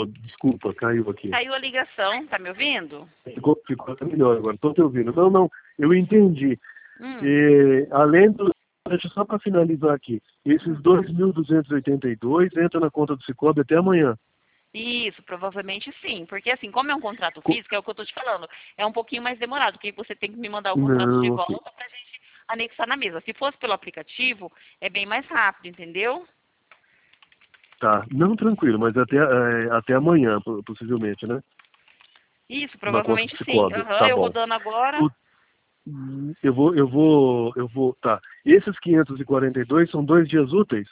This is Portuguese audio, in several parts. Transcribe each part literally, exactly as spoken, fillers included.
Alô, desculpa, caiu aqui. Caiu a ligação, tá me ouvindo? Ficou, ficou até melhor agora, estou te ouvindo. Não, não, eu entendi. Hum. E, além do... Deixa só para finalizar aqui. Esses dois mil duzentos e oitenta e dois entram na conta do Cicobi até amanhã. Isso, provavelmente sim. Porque assim, como é um contrato Co- físico, é o que eu tô te falando, é um pouquinho mais demorado, porque você tem que me mandar o contrato de Não, ok. volta pra gente anexar na mesa. Se fosse pelo aplicativo, é bem mais rápido, entendeu? Tá. Não, tranquilo, mas até, é, até amanhã, po- possivelmente, né? Isso, Na conta do provavelmente sim. Cicobi. Aham, Tá eu bom. rodando agora, O- Eu vou, eu vou, eu vou, tá. Esses quinhentos e quarenta e dois são dois dias úteis?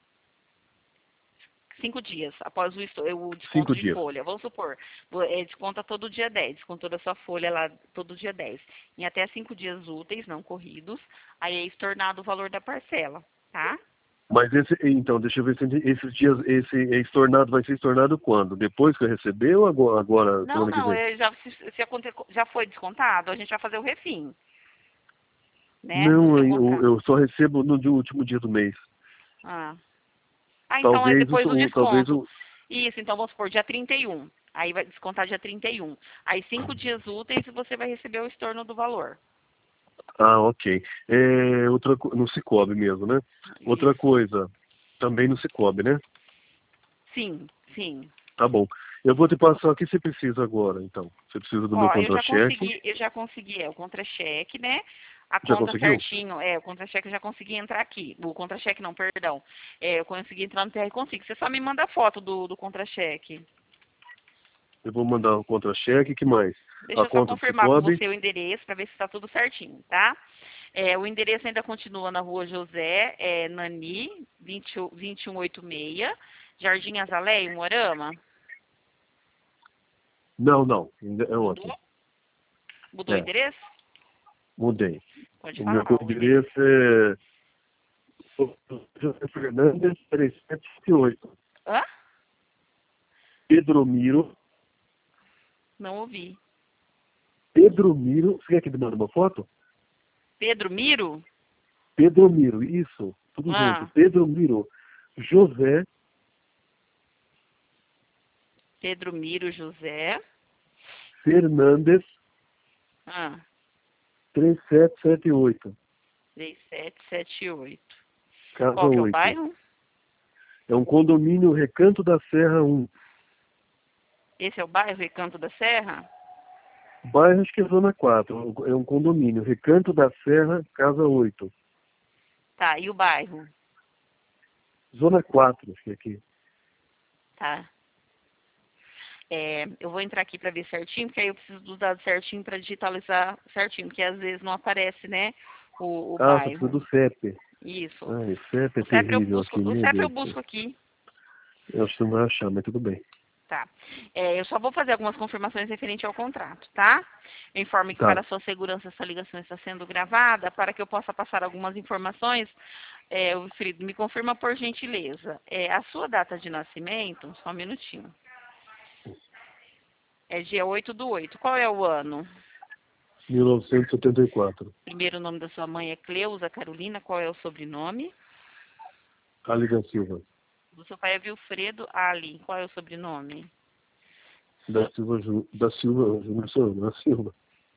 cinco dias após o, esto- o desconto Cinco de dias. folha. Vamos supor, vo- é, desconta todo dia dez, descontou da sua folha lá todo dia dez. Em até cinco dias úteis, não corridos, aí é estornado o valor da parcela, tá? Mas esse, então, deixa eu ver se esses dias, esse estornado vai ser estornado quando? Depois que eu receber ou agora, agora Não, semana que não, vem? é, já, se, se aconte- já foi descontado, a gente vai fazer o refim, né, do Não, seu eu, contrato. eu só recebo no dia- último dia do mês. Ah, ah então é Talvez depois o, do o- talvez desconto. o, Isso, então vamos supor, dia trinta e um. Aí vai descontar dia trinta e um. Aí cinco dias úteis você vai receber o estorno do valor. ah, ok. É, outra, co- no Cicobi mesmo, né? Outra Isso. coisa, também no Cicobi, né? Sim, sim. Tá bom. Eu vou te passar o que você precisa agora, então. Você precisa do meu Ó, eu já contra-cheque. consegui, eu já consegui, é, o contra-cheque, né? A Já conta conseguiu? certinho, é, o contra-cheque eu já consegui entrar aqui. O contra-cheque não, perdão. É, eu consegui entrar no T R Consigo. Você só me manda a foto do, do contra-cheque. Eu vou mandar o contra-cheque, que mais? Deixa A eu só conta do confirmar com Cicobi. você o endereço para ver se está tudo certinho, tá? É, o endereço ainda continua na rua José é, Nani, vinte, vinte e um oitenta e seis, Jardim Azaleia, em Moarama. Não, não. ainda É outro. Mudou? Mudou o É, endereço? mudei. Pode O meu falar o endereço. endereço é José Fernandes trezentos e setenta e oito. Hã? Pedro Miro. Não ouvi. Pedro Miro. Você quer que eu te mande uma foto? Pedro Miro? Pedro Miro, isso. Tudo junto. Ah, Pedro Miro. José Pedro Miro José. Fernandes Ah, três sete sete oito. três sete sete oito. Casa Qual que é o oito. bairro? É um condomínio Recanto da Serra um. Esse é o bairro Recanto da Serra? Bairro, acho que é Zona quatro. É um condomínio. Recanto da Serra, Casa oito. Tá, e o bairro? Zona quatro, acho que é aqui. Tá. É, eu vou entrar aqui para ver certinho, porque aí eu preciso dos dados certinho para digitalizar certinho, porque às vezes não aparece, né, o, o Ah, você precisa bairro. do C E P. Isso. Ai, o C E P é O C E P eu terrível busco, aqui, o meu C E P eu Deus do céu. busco aqui. Eu acho que você não vai achar, mas tudo bem. Tá. É, eu só vou fazer algumas confirmações referente ao contrato, tá? Eu informo que Tá. para sua segurança essa ligação está sendo gravada, para que eu possa passar algumas informações. É, Wilfrido, me confirma por gentileza. É, a sua data de nascimento, só um minutinho. É dia oito do oito. Qual é o ano? mil novecentos e setenta e quatro. Primeiro nome da sua mãe é Cleusa Carolina. Qual é o sobrenome? Ali da Silva. Do seu pai é Wilfredo Ali. Qual é o sobrenome? Da Silva, Ju- da Silva, Júnior Souza, da Silva.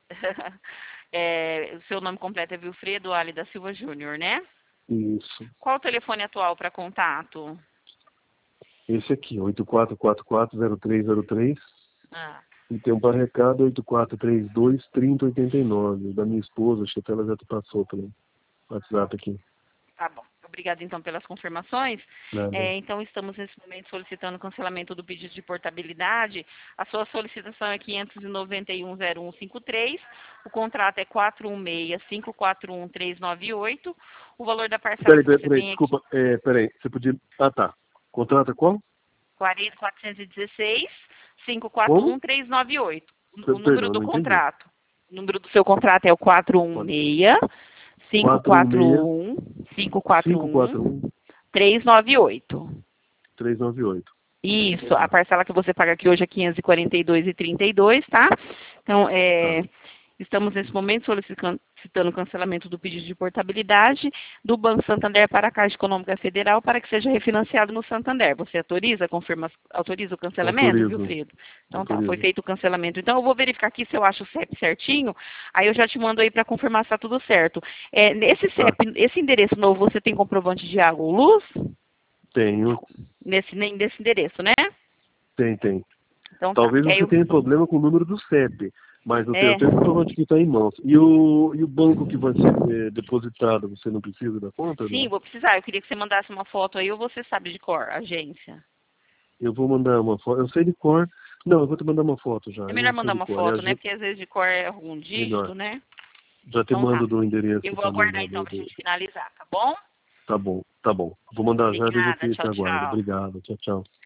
É, o seu nome completo é Wilfredo Ali da Silva Júnior, né? Isso. Qual o telefone atual para contato? Esse aqui, oito quatro quatro quatro zero três zero três. Ah, E tem um para recado oito quatro três dois, trinta oitenta e nove. Da minha esposa, acho que até ela já te passou pelo WhatsApp aqui. tá bom. Obrigada, então, pelas confirmações. Nada. É, então, estamos, nesse momento, solicitando o cancelamento do pedido de portabilidade. A sua solicitação é quinhentos e noventa e um zero um cinquenta e três. O contrato é quatro um seis, cinco quatro um, três nove oito. O valor da parcela Peraí, que peraí, você peraí, tem aqui desculpa. É, peraí, você podia... Ah, tá. Contrata qual? quarenta, quatrocentos e dezesseis, cinco quatro Como? um, três nove oito. O Per- o número Perdão, do não entendi. contrato. O número do seu contrato é o quatro um seis, cinco quatro um, cinco quatro um, três nove oito. três nove oito. Isso, a parcela que você paga aqui hoje é quinhentos e quarenta e dois reais e trinta e dois, tá? Então, é, Tá. estamos nesse momento solicitando, solicitando o cancelamento do pedido de portabilidade do Banco Santander para a Caixa Econômica Federal para que seja refinanciado no Santander. Você autoriza, confirma, autoriza o cancelamento, Autorizo. Wilfredo? Então tá, Autorizo. foi feito o cancelamento. Então eu vou verificar aqui se eu acho o C E P certinho, aí eu já te mando aí para confirmar se está tudo certo. É, nesse C E P, Tá. esse endereço novo, você tem comprovante de água ou luz? Tenho. Nesse, nem nesse endereço, né? Tem, tem. Então tá. Talvez Que aí você eu... tenha problema com o número do C E P, mas eu tenho, É. eu tenho comprovante que está em mãos. E o, e o banco que vai ser eh, depositado, você não precisa da conta? Sim, Não? vou precisar. Eu queria que você mandasse uma foto aí ou você sabe de cor, agência. Eu vou mandar uma foto. Eu sei de cor. Não, eu vou te mandar uma foto já. É Eu melhor não sei mandar de uma cor. É a foto, né? gente Porque às vezes de cor é algum melhor. dígito, né? Já te Então tá. mando do endereço Eu vou também. aguardar Lá então do, pra do... gente finalizar, tá bom? Tá bom, tá bom. Vou mandar já, daí Obrigada. você te Tchau, aguardo. tchau. Obrigado. Tchau, tchau.